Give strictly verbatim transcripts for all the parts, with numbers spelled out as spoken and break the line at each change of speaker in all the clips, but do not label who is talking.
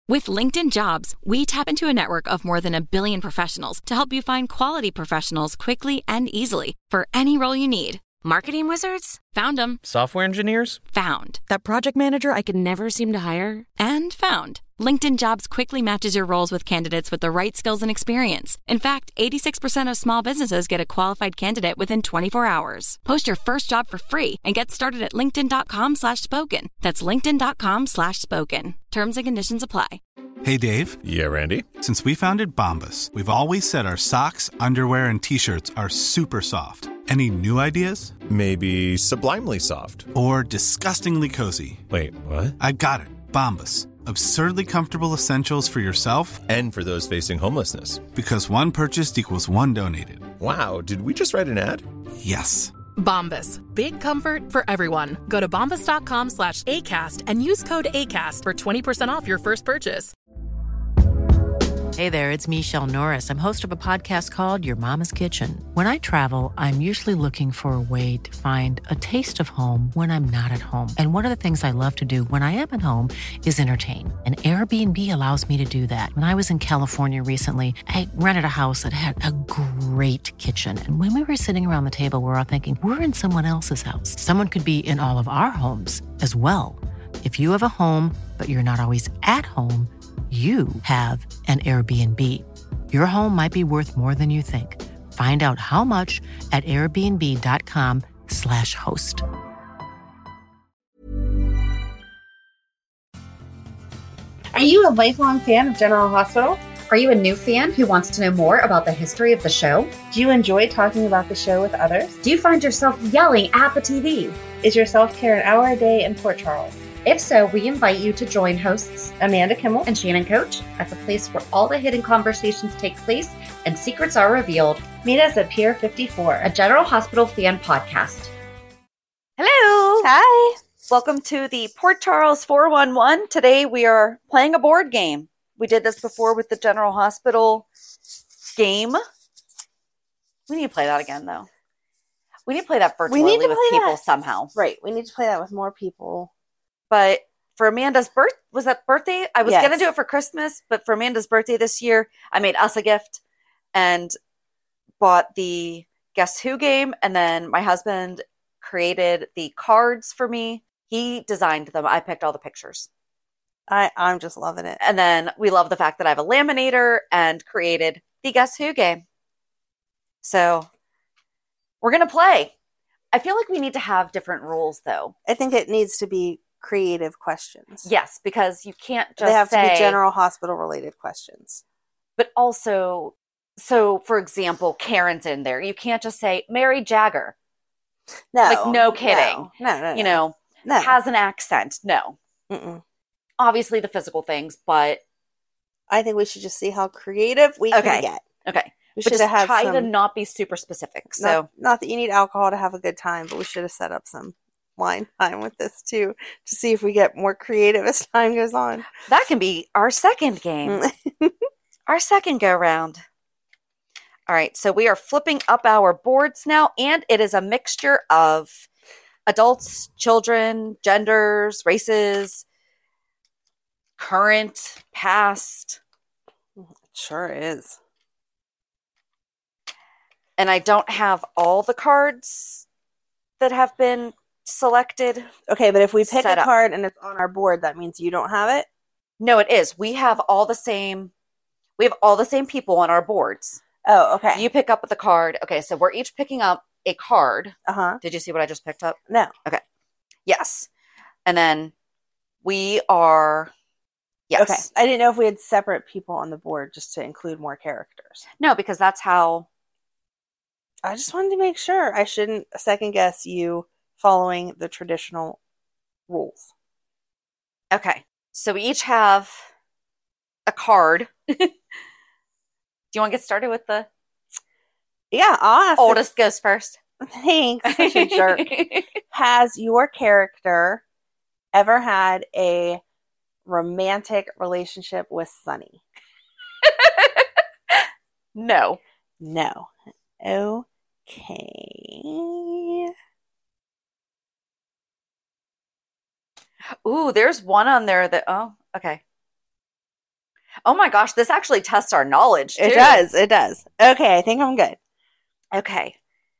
With LinkedIn Jobs, we tap into a network of more than a billion professionals to help you find quality professionals quickly and easily for any role you need. Marketing wizards? Found them.
Software engineers?
Found. That project manager I could never seem to hire? And found. LinkedIn Jobs quickly matches your roles with candidates with the right skills and experience. In fact, eighty-six percent of small businesses get a qualified candidate within twenty-four hours. Post your first job for free and get started at linkedin.com slash spoken. That's linkedin.com slash spoken. Terms and conditions apply.
Hey, Dave.
Yeah, Randy.
Since we founded Bombas, we've always said our socks, underwear, and T-shirts are super soft. Any new ideas?
Maybe sublimely soft.
Or disgustingly cozy.
Wait, what?
I got it. Bombas. Absurdly comfortable essentials for yourself
and for those facing homelessness.
Because one purchased equals one donated.
Wow, did we just write an ad?
Yes.
Bombas. Big comfort for everyone. Go to bombas.com slash ACAST and use code ACAST for twenty percent off your first purchase.
Hey there, it's Michelle Norris. I'm host of a podcast called Your Mama's Kitchen. When I travel, I'm usually looking for a way to find a taste of home when I'm not at home. And one of the things I love to do when I am at home is entertain. And Airbnb allows me to do that. When I was in California recently, I rented a house that had a great kitchen. And when we were sitting around the table, we we're all thinking, we're in someone else's house. Someone could be in all of our homes as well. If you have a home, but you're not always at home, you have an Airbnb. Your home might be worth more than you think. Find out how much at airbnb.com slash host.
Are you a lifelong fan of General Hospital? Are you a new fan who wants to know more about the history of the show? Do you enjoy talking about the show with others? Do you find yourself yelling at the T V? Is your self-care an hour a day in Port Charles? If so, we invite you to join hosts Amanda Kimmel and Shannon Coach at the place where all the hidden conversations take place and secrets are revealed. Meet us at Pier fifty-four, a General Hospital fan podcast.
Hello!
Hi!
Welcome to the Port Charles four one one. Today we are playing a board game. We did this before with the General Hospital game. We need to play that again, though. We need to play that virtually with people
that.
somehow.
Right. We need to play that with more people.
But for Amanda's birth, was that birthday? I was
Yes.
going to do it for Christmas, but for Amanda's birthday this year, I made us a gift and bought the Guess Who game. And then my husband created the cards for me. He designed them. I picked all the pictures.
I, I'm just loving it.
And then we love the fact that I have a laminator and created the Guess Who game. So we're going to play. I feel like we need to have different rules, though.
I think it needs to be creative questions.
Yes, because you can't just
They have
say,
to be General Hospital related questions.
But also, so for example, Karen's in there. You can't just say Mary Jagger.
No.
Like, no kidding.
No, no, no.
You know,
no.
has an accent. No.
Mm-mm.
Obviously the physical things, but.
I think we should just see how creative we
okay.
can get.
Okay.
We
but
should
just
have had
try
some,
to not be super specific. So
not, not that you need alcohol to have a good time, but we should have set up some wine time with this too, to see if we get more creative as time goes on.
That can be our second game. Our second go round. All right, so we are flipping up our boards now, and it is a mixture of adults, children, genders, races, current, past.
It sure is.
And I don't have all the cards that have been selected.
Okay, but if we pick a
up.
card and it's on our board, that means you don't have it?
No, it is. We have all the same, we have all the same people on our boards.
Oh, okay.
You pick up the card. Okay, so we're each picking up a card.
Uh-huh.
Did you see what I just picked up?
No.
Okay. Yes. And then we are, yes.
Okay. I didn't know if we had separate people on the board just to include more characters.
No, because that's how.
I just wanted to make sure. I shouldn't second guess you following the traditional rules.
Okay. So we each have a card. Do you want to get started with the
Yeah, I'll ask.
oldest goes first?
Thanks. Such a jerk. Has your character ever had a romantic relationship with Sunny?
No.
No. Okay.
Ooh, there's one on there that, oh, okay. Oh my gosh, this actually tests our knowledge, too.
It does. It does. Okay, I think I'm good.
Okay.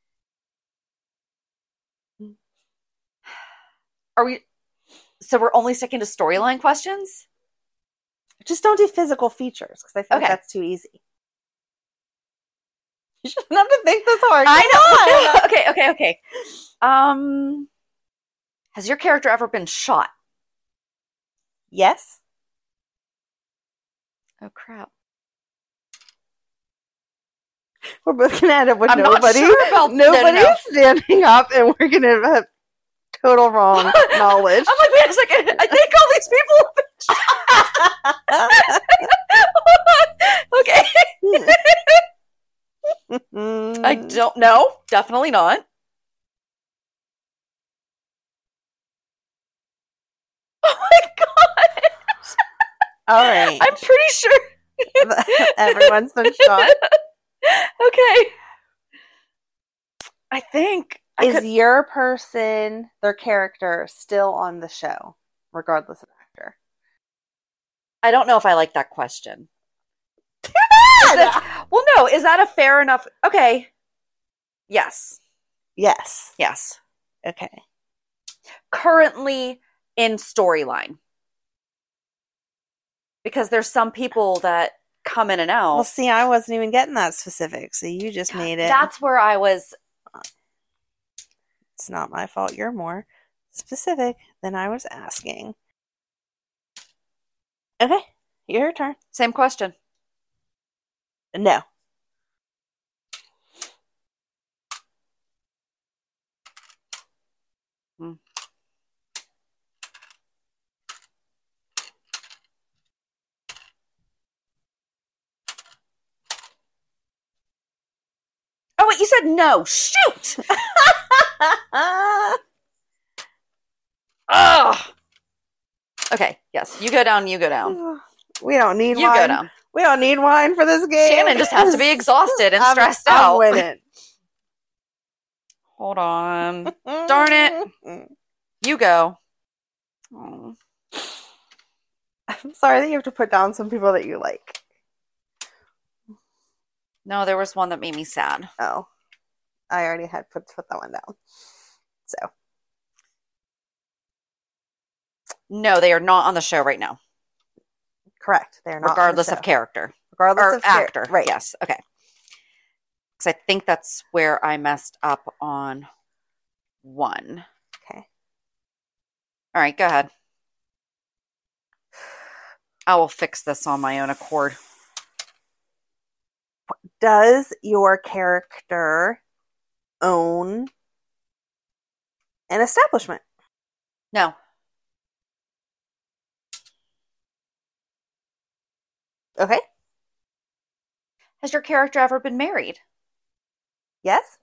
Are we... So we're only sticking to storyline questions?
Just don't do physical features, because I feel
Okay.
like that's too easy. You shouldn't have to think this hard.
I
Come
know. okay, okay, okay. Um, has your character ever been shot?
Yes.
Oh, crap.
We're both going to end up with
I'm not
nobody.
sure about- no, no,
Nobody's
no.
standing up, and we're going to have total wrong knowledge.
I'm like, wait a second. I think all these people have been shot. Okay. I don't know. Definitely not. Oh my god.
All right.
I'm pretty sure.
Everyone's been shot.
Okay. I think. I
Is
could-
your person, their character, still on the show, regardless of actor?
I don't know if I like that question. Is that- well, no. Is that a fair enough? Okay. Yes.
Yes.
Yes.
Okay.
Currently in storyline. Because there's some people that come in and out.
Well, see, I wasn't even getting that specific, so you just made it.
That's where I was.
It's not my fault. You're more specific than I was asking. Okay, your turn.
Same question.
No.
Hmm. Oh, wait, you said no. Shoot! Ugh. Okay, yes. You go down, you go down.
We don't need
You
wine.
go down.
We don't need wine for this game.
Shannon just has to be exhausted and
I'm-
stressed
I'm
out.
with it.
Hold on. Darn it. You go. Oh.
I'm sorry that you have to put down some people that you like.
No, there was one that made me sad.
Oh, I already had put put that one down. So
No, they are not on the show right now.
correct. They're not on the
Regardless
show.
of character.
regardless
Or
of char-
actor.
right?
Yes. Okay. Because I think that's where I messed up on one.
Okay.
All right, go ahead. I will fix this on my own accord.
Does your character own an establishment?
No.
Okay.
Has your character ever been married?
Yes.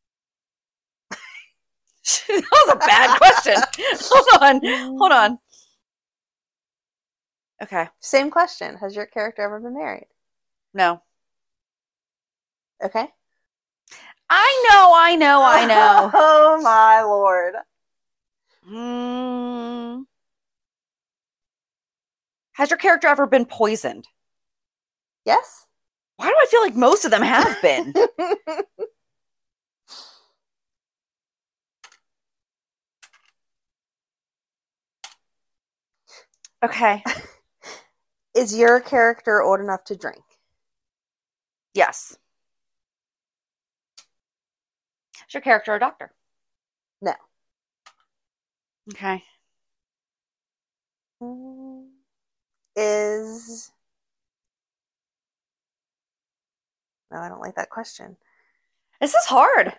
That was a bad question. Hold on. Hold on. Okay.
Same question. Has your character ever been married?
No.
Okay.
I know, I know, I know.
Oh my lord.
Mm. Has your character ever been poisoned?
Yes.
Why do I feel like most of them have been? Okay.
Is your character old enough to drink?
Yes. Is your character a doctor?
No.
Okay.
Is no, I don't like that question.
This is hard.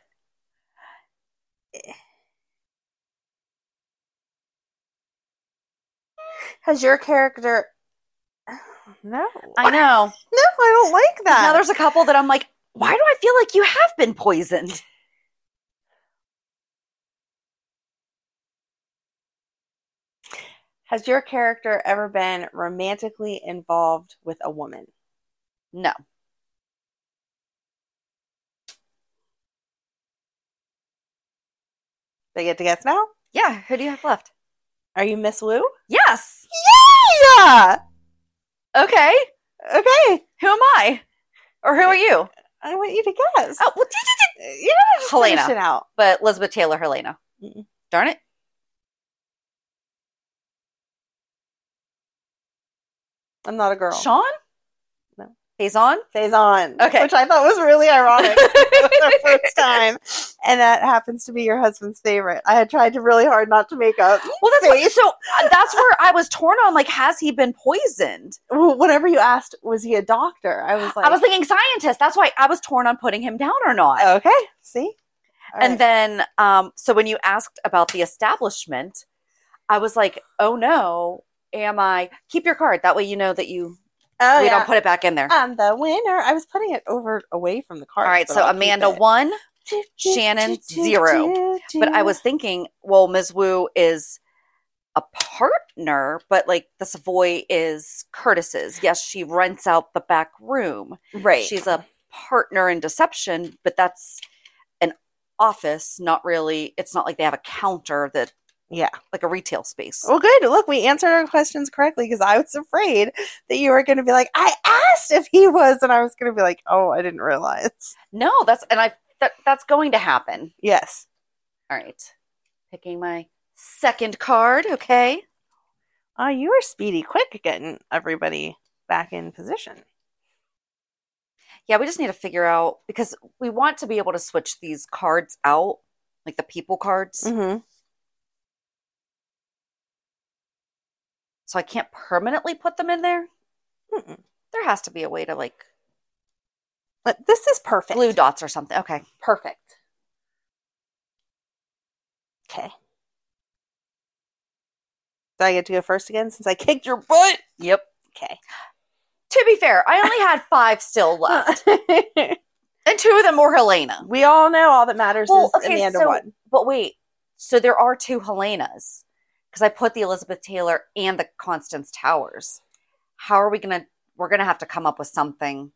Has your character no.
I know.
No, I don't like that.
Now there's a couple that I'm like, why do I feel like you have been poisoned?
Has your character ever been romantically involved with a woman?
No.
They get to guess now?
Yeah, who do you have left?
Are you Miss Wu?
Yes.
Yeah!
Okay.
Okay.
Who am I? Or who are you?
I want you to guess.
Oh, well,
you don't just
Helena.
finish it out.
But Elizabeth Taylor, Helena.
Mm-mm.
Darn it.
I'm not a girl.
Sean?
No.
Faison?
Faison.
Okay.
Which I thought was really ironic. It was our first time. And that happens to be your husband's favorite. I had tried to really hard not to make up.
Well, that's what,
face.
so uh, that's where I was torn on, like, has he been poisoned?
Well, whatever you asked, was he a doctor? I was like,
I was thinking scientist. That's why I was torn on putting him down or not.
okay, see? All
and
right.
then, um, so when you asked about the establishment, I was like, oh no, am I? Keep your card. That way you know that you,
oh,
we
yeah.
don't put it back in there.
I'm the winner. I was putting it over away from the card.
All right, so Amanda one, Shannon zero. But I was thinking, well, Miz Wu is a partner, but like the Savoy is Curtis's. Yes, she rents out the back room.
right.
She's a partner in deception, but that's an office, not really. It's not like they have a counter that,
yeah.
like a retail space.
Well, good. Look, we answered our questions correctly because I was afraid that you were going to be like, I asked if he was, and I was going to be like, oh, I didn't realize.
No, that's and I that that's going to happen.
Yes.
All right, picking my second card. Okay.
Oh, you were speedy quick getting everybody back in position.
Yeah, we just need to figure out because we want to be able to switch these cards out, like the people cards.
Mm-hmm.
So I can't permanently put them in there.
Mm-mm.
There has to be a way to like
But this is perfect.
glue dots or something. Okay.
Perfect. Okay. Do I get to go first again since I kicked your butt?
Yep.
Okay.
To be fair, I only had five still left. And two of them were Helena.
We all know all that matters
Well,
is
okay,
Amanda
so,
won.
But wait, so there are two Helenas. Because I put the Elizabeth Taylor and the Constance Towers. How are we going to, we're going to have to come up with something.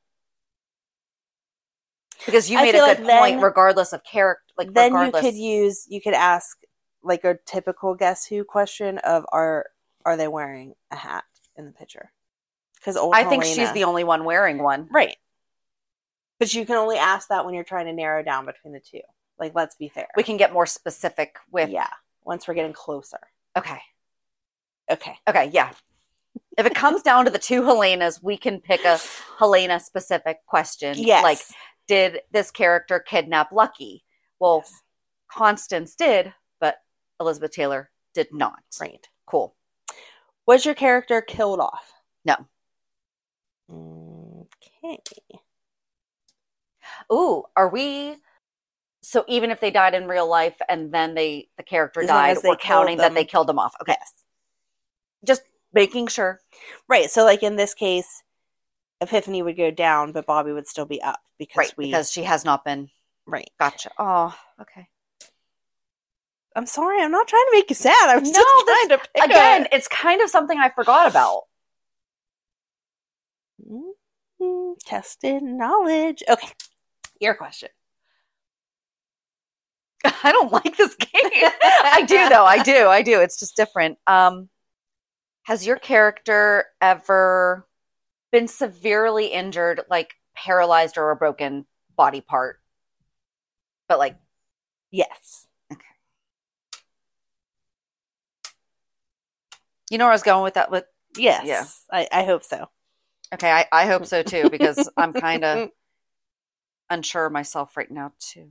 Because you
I
made a
feel
good
like then-
point, regardless of character. Like
Then
regardless.
you could use, you could ask like a typical Guess Who question of are are they wearing a hat in the picture? Because old
I think
Helena-
she's the only one wearing one.
Right. But you can only ask that when you're trying to narrow down between the two. Like, let's be fair.
We can get more specific with.
Yeah. Once we're getting closer.
Okay.
Okay.
Okay, yeah. If it comes down to the two Helenas, we can pick a Helena specific question.
Yes.
Like, did this character kidnap Lucky? Well,
Yes.
Constance did, but Elizabeth Taylor did not.
Right.
Cool.
Was your character killed off?
No.
Okay.
Ooh, are we? So even if they died in real life and then they the character
As long
died,
as they
we're counting
killed
that
them.
they killed them off. Okay.
Yes.
Just making sure.
Right. So, like in this case, Epiphany would go down, but Bobby would still be up because
Right,
we.
because she has not been.
right.
Gotcha. Oh, okay.
I'm sorry. I'm not trying to make you sad. I was
No,
just
this-
trying to pick
Again,
a-
it's kind of something I forgot about.
Mhm. Tested knowledge. Okay. Your question.
I don't like this game. I do though. I do. I do. It's just different. Um, has your character ever been severely injured, like paralyzed or a broken body part? But like,
Yes.
you know where I was going with that? With
Yes.
Yeah.
I, I hope so.
okay, I, I hope so too because I'm kind of unsure myself right now too.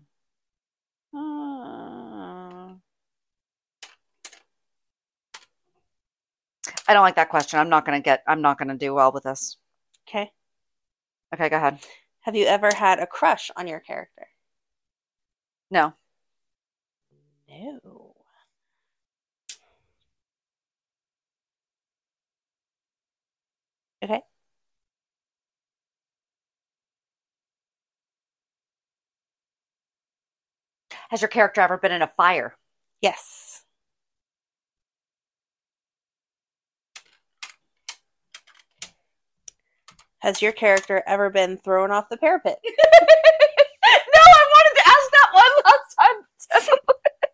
Uh, I don't like that question. I'm not gonna get. I'm not gonna do well with this.
Okay.
Okay, go ahead.
Have you ever had a crush on your character?
No.
No. Okay.
Has your character ever been in a fire?
Yes. Has your character ever been thrown off the parapet?
No, I wanted to ask that one last time.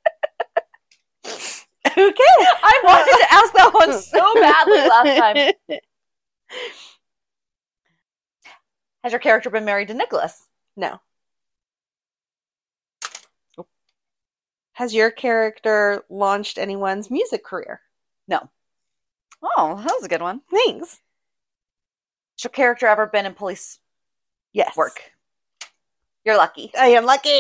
Okay.
I wanted to ask that one so badly last time. Has your character been married to Nicholas?
No. Has your character launched anyone's music career?
No. Oh, that was a good one.
Thanks.
Has your character ever been in police
Yes.
work? You're lucky.
I am lucky.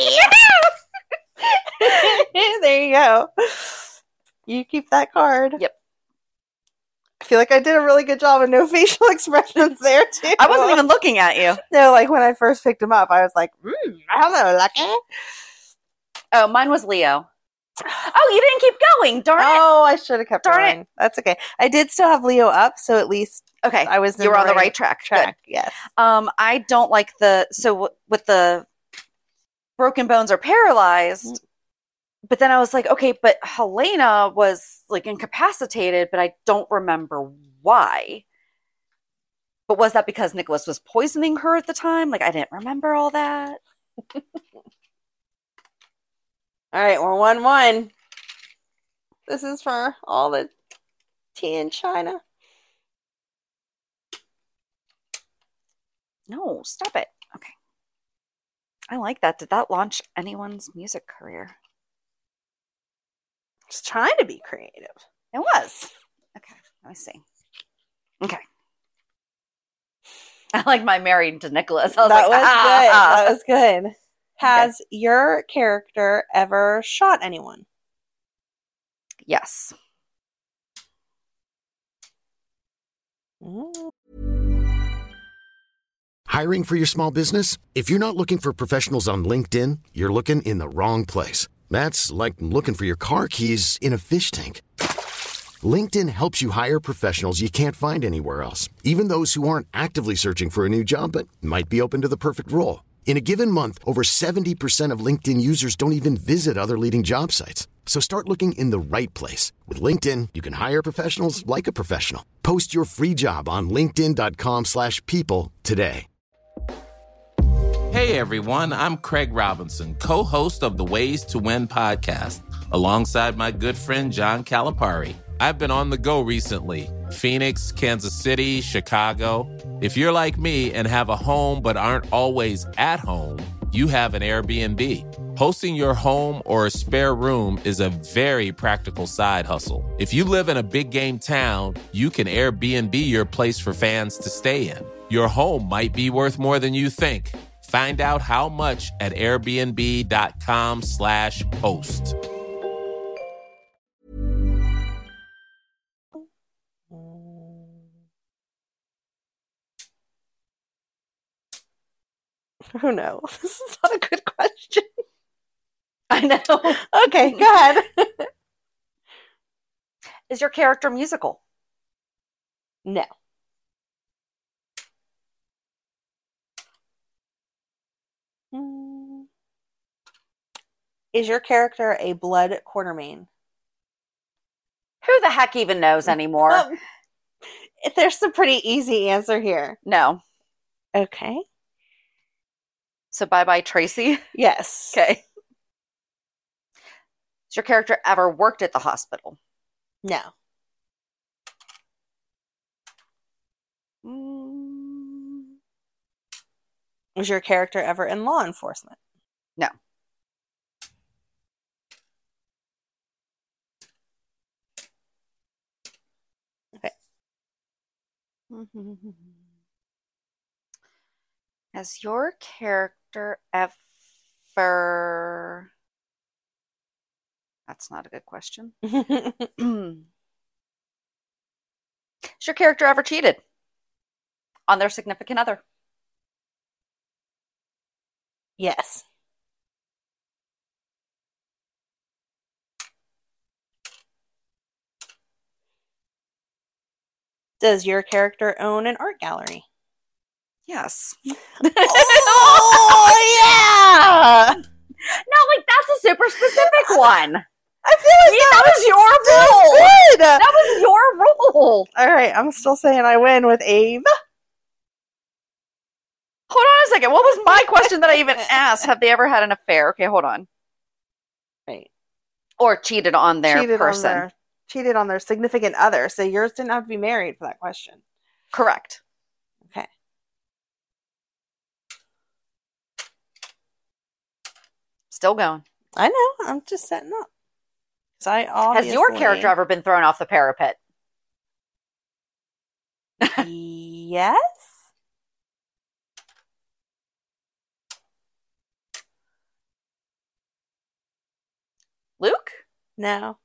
There you go. You keep that card.
Yep.
I feel like I did a really good job of no facial expressions there, too.
I wasn't even looking at you.
No, like when I first picked him up, I was like, mm, hello, Lucky.
Oh, mine was Leo. Oh, you didn't keep going. Darn it.
Oh, I should have kept
Darn
going.
it.
That's okay. I did still have Leo up, so at least
Okay.
I was in
You were
the
on the
right
right track.
track.
Good.
Yes.
Um, I don't like the, so w- with the broken bones or paralyzed, but then I was like, okay, but Helena was like incapacitated, but I don't remember why. But was that because Nicholas was poisoning her at the time? Like, I didn't remember all that.
All right, we're one one. This is for all the tea in China.
No, stop it. Okay. I like that. Did that launch anyone's music career?
Just trying to be creative.
It was. Okay, let me see. Okay. I like my married to Nicholas. I was
that
like,
was
ah,
good.
ah.
That was good. Has your character ever shot anyone?
Yes.
Mm.
Hiring for your small business? If you're not looking for professionals on LinkedIn, you're looking in the wrong place. That's like looking for your car keys in a fish tank. LinkedIn helps you hire professionals you can't find anywhere else, even those who aren't actively searching for a new job but might be open to the perfect role. In a given month, over seventy percent of LinkedIn users don't even visit other leading job sites. So start looking in the right place. With LinkedIn, you can hire professionals like a professional. Post your free job on linkedin.com slash people today.
Hey everyone, I'm Craig Robinson, co-host of the Ways to Win podcast, alongside my good friend John Calipari. I've been on the go recently. Phoenix, Kansas City, Chicago. If you're like me and have a home but aren't always at home, you have an Airbnb. Hosting your home or a spare room is a very practical side hustle. If you live in a big game town, you can Airbnb your place for fans to stay in. Your home might be worth more than you think. Find out how much at airbnb.com slash host.
Oh no, this is not a good question.
I know.
Okay, go ahead.
Is your character musical?
No. Mm. Is your character a blood quartermain?
Who the heck even knows anymore?
Um, there's a pretty easy answer here.
No.
Okay.
So bye-bye, Tracy.
Yes.
Okay. Has your character ever worked at the hospital?
No.
Mm.
Was your character ever in law enforcement?
No.
Okay.
Has your character ever... That's not a good question. Has your character ever cheated on their significant other?
Yes. Does your character own an art gallery?
Yes.
Oh, yeah!
No, like, that's a super specific one.
I feel like
Yeah,
that,
that was your rule.
good.
That was your rule.
All right, I'm still saying I win with Abe.
Hold on a second. What was my question that I even asked? Have they ever had an affair? Okay, hold on.
Right.
Or cheated on their
cheated
person.
On their, cheated on their significant other. So yours didn't have to be married for that question.
Correct.
Okay.
Still going.
I know. I'm just setting up. I obviously...
Has your character ever been thrown off the parapet?
Yes.
Luke?
No.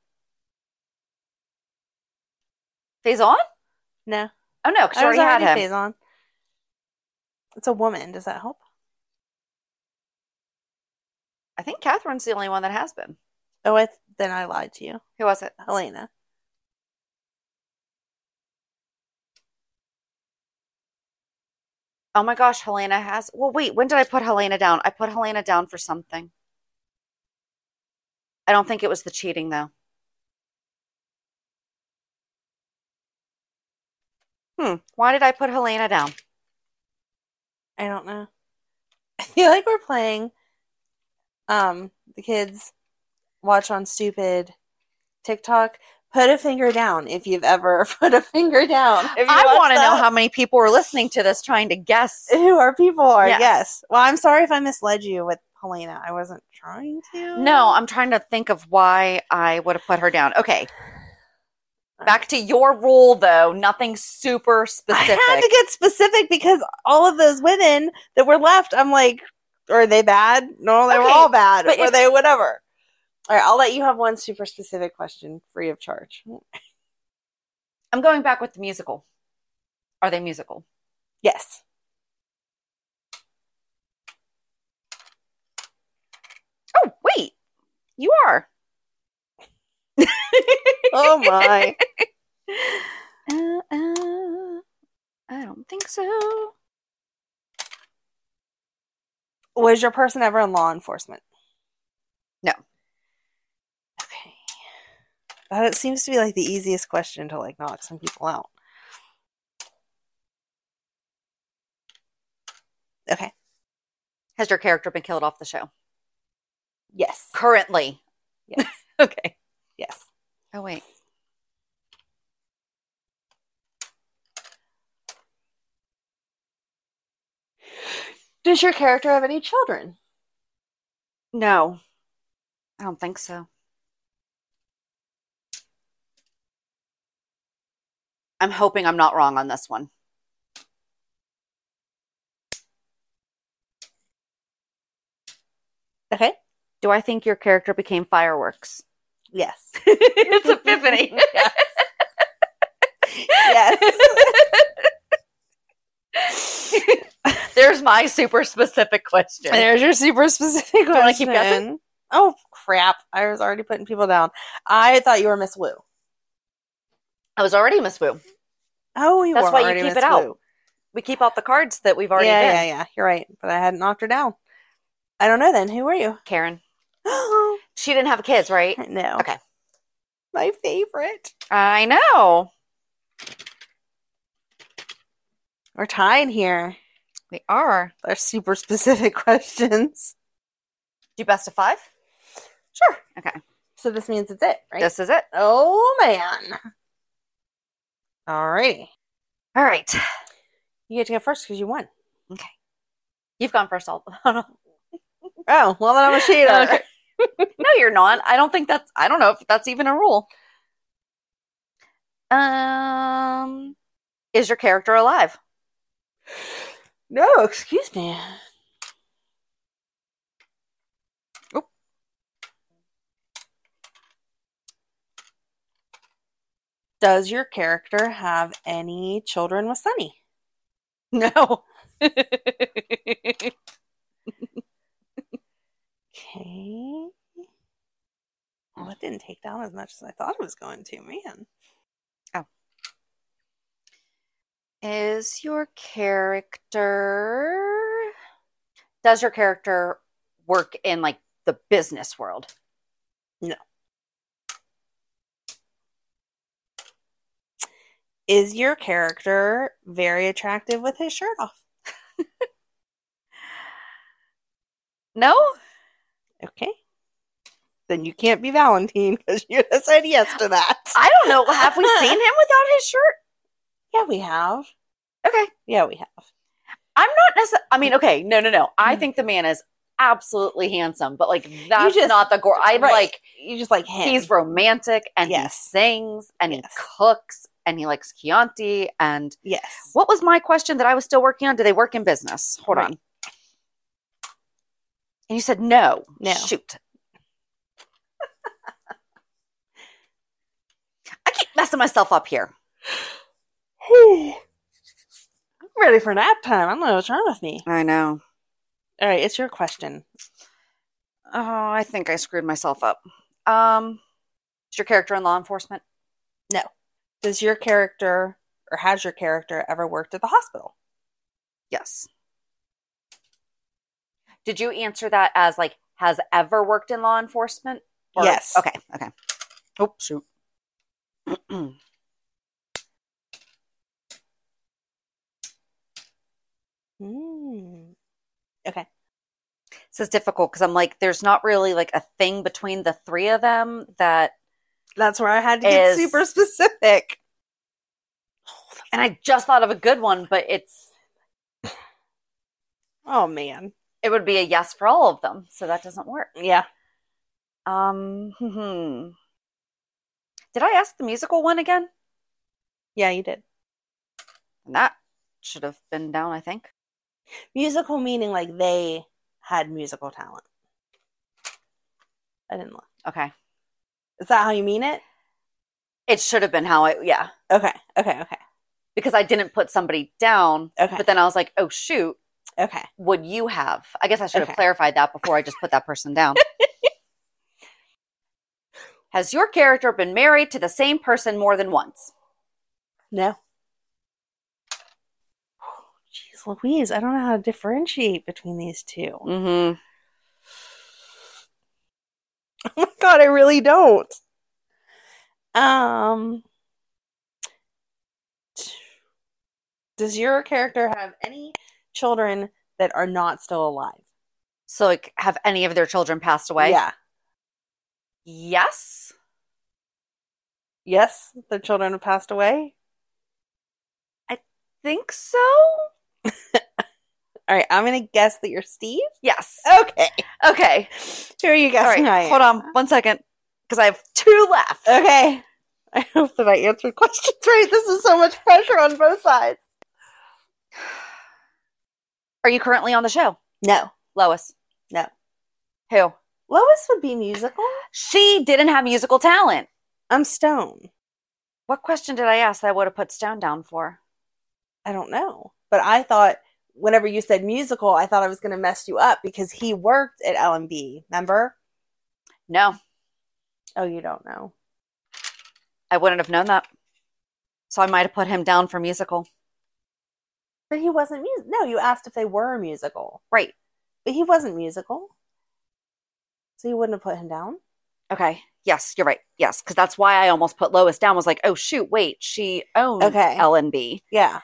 Faison?
No.
Oh, no, because you
I was
already had
already
him.
Faison. It's a woman. Does that help?
I think Catherine's the only one that has been.
Oh, I th- then I lied to you.
Who was it?
Helena.
Oh my gosh, Helena has... Well, wait, when did I put Helena down? I put Helena down for something. I don't think it was the cheating, though. Hmm, why did I put Helena down?
I don't know. I feel like we're playing um the kids watch on stupid TikTok. Put a finger down if you've ever put a finger down.
I want to know how many people are listening to this trying to guess
who our people are.
Yes.
Yes. Well, I'm sorry if I misled you with Helena. I wasn't trying to.
No, I'm trying to think of why I would have put her down. Okay. Back to your rule, though. Nothing super specific.
I had to get specific because all of those women that were left, I'm like, are they bad? No, they
Okay,
were all bad.
but
Were
if-
they whatever? All right, I'll let you have one super specific question free of charge.
I'm going back with the musical. Are they musical?
Yes.
Oh, wait. You are.
Oh, my.
uh, uh, I don't think so.
Was your person ever in law enforcement?
No.
Okay. That seems to be like the easiest question to like knock some people out. Okay.
Has your character been killed off the show?
Yes.
Currently.
Yes.
Okay.
Yes.
Oh, wait.
Does your character have any children?
No. I don't think so. I'm hoping I'm not wrong on this one.
Okay.
Do I think your character became fireworks?
Yes.
It's Epiphany.
Yes. Yes.
There's my super specific question.
There's your super specific question.
Do you want to keep guessing?
Oh, crap. I was already putting people down. I thought you were Miss Wu.
I was already Miss Wu.
Oh, you
That's
were
why you
already
keep
Miss
it out.
Wu.
We keep out the cards that we've already
yeah,
been.
Yeah, yeah, You're right. But I hadn't knocked her down. I don't know then. Who were you?
Karen. She didn't have kids, right?
No.
Okay.
My favorite.
I know.
We're tied here.
We are.
They're super specific questions.
Do best of five?
Sure.
Okay.
So this means it's it, right?
This is it.
Oh, man. All righty.
All right.
You get to go first because you won.
Okay. You've gone first. All.
Oh, well, then I'm a cheater.
Okay. No, you're not. I don't think that's, I don't know if that's even a rule. Um, is your character alive?
No, excuse me.
Oop.
Does your character have any children with Sunny?
No.
Okay. Well, it didn't take down as much as I thought it was going to, man.
Oh. Is your character... Does your character work in, like, the business world?
No. Is your character very attractive with his shirt off?
No?
Okay. Then you can't be Valentine because you said yes to that.
I don't know. Have we seen him without his shirt?
Yeah, we have.
Okay.
Yeah, we have.
I'm not necessarily... I mean, okay. No, no, no. I think the man is absolutely handsome, but like that's
just-
not the gore. I'm
right.
like,
You just like him.
he's romantic and
Yes.
he sings and
Yes.
he cooks and he likes Chianti. And
yes.
what was my question that I was still working on? Do they work in business? Hold
Right.
on. And you said no.
No.
Shoot. I keep messing myself up here.
I'm ready for nap time. I don't know what's wrong with me.
I know.
All right, it's your question.
Oh, I think I screwed myself up. Um, is your character in law enforcement?
No. Does your character or has your character ever worked at the hospital?
Yes. Did you answer that as like has ever worked in law enforcement? Or-
Yes.
Okay. Okay. Oh shoot.
Mm. Okay.
This is difficult because I'm like, there's not really like a thing between the three of them that,
That's where I had to get
Is-
super specific.
and I just thought of a good one, but it's,
Oh, man.
it would be a yes for all of them. So that doesn't work.
Yeah.
Um, hmm. Did I ask the musical one again?
Yeah, you did.
And that should have been down, I think.
Musical meaning like they had musical talent. I didn't look.
Okay.
Is that how you mean it?
It should have been how I, yeah.
Okay. Okay. Okay.
Because I didn't put somebody down.
Okay.
But then I was like, oh, shoot.
Okay.
Would you have? I guess I should have
Okay.
clarified that before I just put that person down. Has your character been married to the same person more than once?
No. Jeez Louise, I don't know how to differentiate between these two.
Mm-hmm.
Oh my god, I really don't. Um, does your character have any children that are not still alive?
So, like, have any of their children passed away?
Yeah.
Yes.
Yes, their children have passed away.
Think so?
All right, I'm gonna guess that you're Steve.
Yes.
Okay.
Okay.
Who are you
All
guessing?
right.
I am?
Hold on one second. Because I have two left.
Okay. I hope that I answered questions right. This is so much pressure on both sides.
Are you currently on the show?
No.
Lois.
No.
Who?
Lois would be musical.
She didn't have musical talent.
I'm Stone.
What question did I ask that I would have put Stone down for?
I don't know. But I thought whenever you said musical, I thought I was going to mess you up because he worked at L M B. Remember?
No.
Oh, you don't know.
I wouldn't have known that. So I might have put him down for musical.
But he wasn't music. No, you asked if they were a musical.
Right.
But he wasn't musical. So you wouldn't have put him down?
Okay. Yes, you're right. Yes, because that's why I almost put Lois down. Was like, oh, shoot, wait. She owned
Okay.
L and B.
Yeah.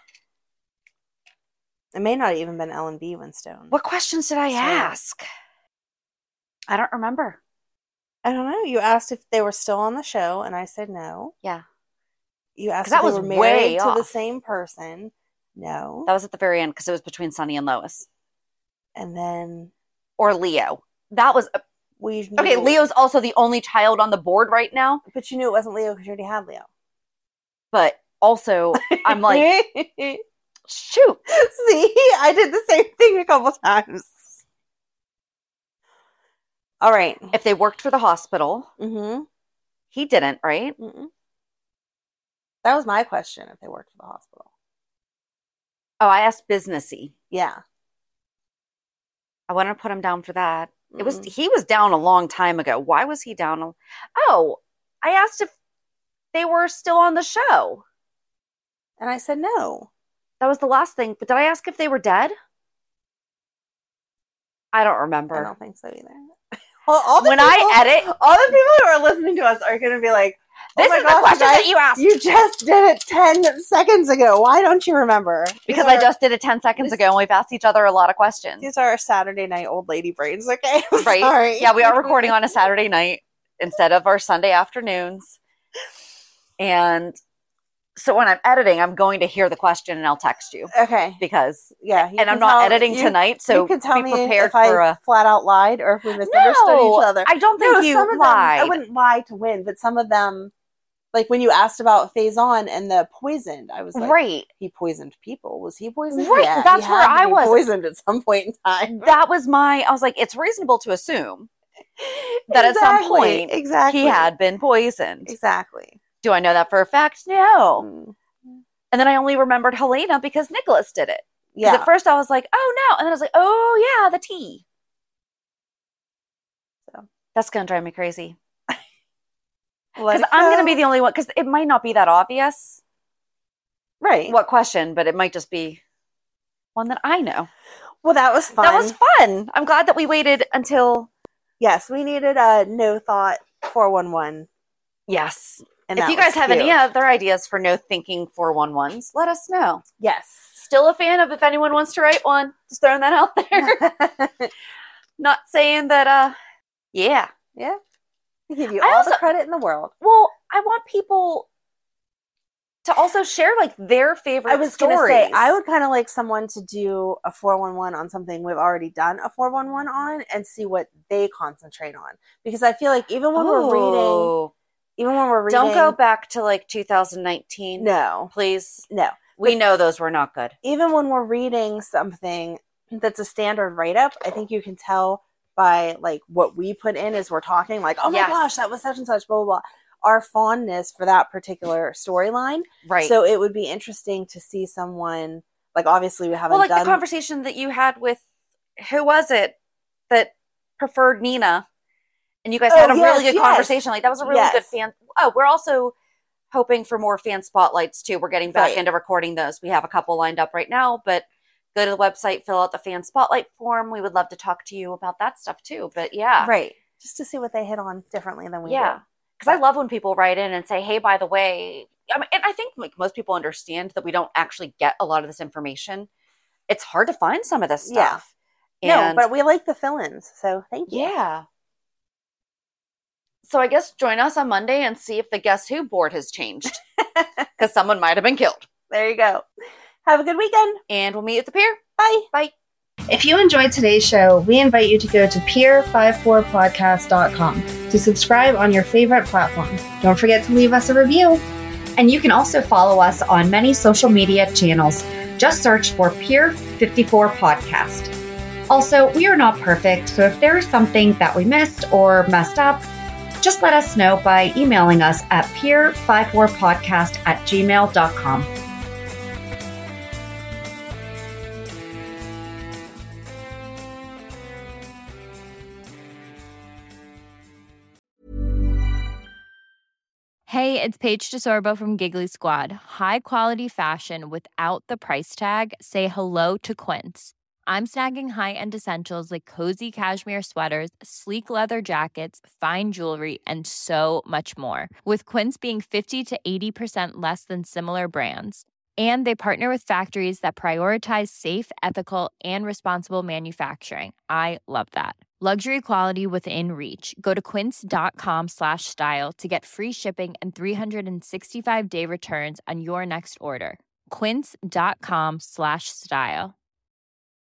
It may not have even been L and B when Stone.
What questions did I
Sorry.
ask? I don't remember.
I don't know. You asked if they were still on the show, and I said no.
Yeah.
You asked
'Cause
if
that
they
was
were married
way
to the
off.
same person. No.
That was at the very end because it was between Sunny and Lois.
And then
Or Leo. That was...
we knew,
Okay, Leo's also the only child on the board right now.
But you knew it wasn't Leo because you already had Leo.
But also, I'm like, shoot.
See, I did the same thing a couple times. All right.
If they worked for the hospital,
Mm-hmm.
he didn't, right?
Mm-mm. That was my question, if they worked for the hospital.
Oh, I asked businessy.
Yeah.
I wanted to put him down for that. It was
Mm-mm.
he was down a long time ago. Why was he down? A, oh, I asked if they were still on the show.
And I said no.
That was the last thing. But did I ask if they were dead? I don't remember.
I don't think so either. All, all the
When
people,
I edit,
all the people who are listening to us are going to be like, oh
this
my
is the
gosh,
question
guys,
that you asked.
You just did it ten seconds ago. Why don't you remember?
Because
These
I
are-
just did it ten seconds ago and we've asked each other a lot of questions.
These are our Saturday night old lady brains, okay? I'm
Right?
sorry.
Yeah, we are recording on a Saturday night instead of our Sunday afternoons. And So when I'm editing, I'm going to hear the question and I'll text you.
Okay.
Because,
yeah.
And I'm not
tell,
editing
you,
tonight, so
you can tell
be
me
prepared
if
for
I
a...
flat out lied or if we misunderstood
no,
each other.
I don't think
no,
you
some of
lied.
Them, I wouldn't lie to win, but some of them, like when you asked about Faison and the poisoned, I was like,
right.
he poisoned people. Was he poisoned?
Right.
Yeah,
That's
he
where
had to
I
be
was.
Poisoned at some point in time.
That was my, I was like, it's reasonable to assume that
exactly,
at some point
exactly.
he had been poisoned.
Exactly.
Do I know that for a fact? No.
Mm.
And then I only remembered Helena because Nicholas did it.
Yeah.
At first I was like, oh no. And then I was like, oh yeah, the tea. So that's going to drive me crazy. Because I'm going to be the only one, because it might not be that obvious.
Right.
What question, but it might just be one that I know.
Well, that was fun.
That was fun. I'm glad that we waited until...
Yes, we needed a no thought four one one.
Yes.
And
if you guys have cute. any other ideas for no thinking four one ones, let us know.
Yes.
Still a fan of if anyone wants to write one. Just throwing that out there. Not saying that, uh, yeah.
Yeah. I give you
I
all
also,
the credit in the world.
Well, I want people to also share like their favorite
I was
stories.
Gonna say, I would kind of like someone to do a four one one on something we've already done a four one one on and see what they concentrate on. Because I feel like even when
Ooh.
we're reading, even when we're reading.
Don't go back to like two thousand nineteen.
No.
Please.
No.
We
but
know those were not good.
Even when we're reading something that's a standard write-up, I think you can tell by like what we put in as we're talking, like, oh my
yes.
gosh, that was such and such, blah, blah, blah. Our fondness for that particular storyline.
Right.
So it would be interesting to see someone, like obviously we haven't
well, like
done.
the conversation that you had with, who was it that preferred Nina? And you guys
oh,
had a
yes,
really good
yes.
conversation. Like that was a really
yes.
good fan. Oh, we're also hoping for more fan spotlights too. We're getting back
right.
into recording those. We have a couple lined up right now, but go to the website, fill out the fan spotlight form. We would love to talk to you about that stuff too. But yeah.
Right. Just to see what they hit on differently than we
yeah.
do.
Because I love when people write in and say, hey, by the way, I mean, and I think like most people understand that we don't actually get a lot of this information. It's hard to find some of this stuff.
Yeah. And no, but we like the fill-ins. So thank you.
Yeah. So I guess join us on Monday and see if the Guess Who board has changed. Because someone might have been killed.
There you go. Have a good weekend.
And we'll meet at the pier.
Bye.
Bye.
If you enjoyed today's show, we invite you to go to pier fifty-four podcast dot com to subscribe on your favorite platform. Don't forget to leave us a review. And you can also follow us on many social media channels. Just search for Pier fifty-four Podcast. Also, we are not perfect, so if there is something that we missed or messed up, just let us know by emailing us at pier fifty-four podcast at gmail dot com.
Hey, it's Paige DeSorbo from Giggly Squad. High quality fashion without the price tag. Say hello to Quince. I'm snagging high-end essentials like cozy cashmere sweaters, sleek leather jackets, fine jewelry, and so much more. With Quince being fifty to eighty percent less than similar brands. And they partner with factories that prioritize safe, ethical, and responsible manufacturing. I love that. Luxury quality within reach. Go to quince.com slash style to get free shipping and three sixty-five day returns on your next order. Quince.com slash style.